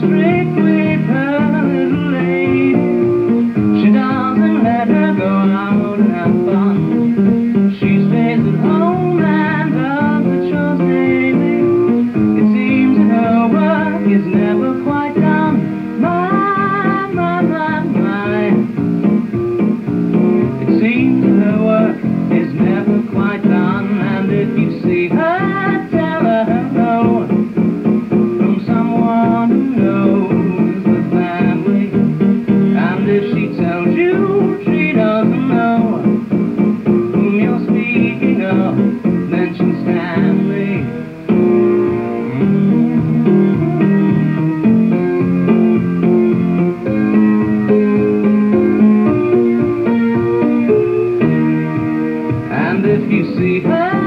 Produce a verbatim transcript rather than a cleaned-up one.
strict with her little lady. She doesn't let her go out and have fun. She stays at home and does the chores daily. It seems that her work is never quite done. My, my, my, my. It seems that her work is never quite done. And if you see her, tell her hello from someone who knows the family. And if she tells you she doesn't know whom you're speaking of, mention Stanley. And if you see her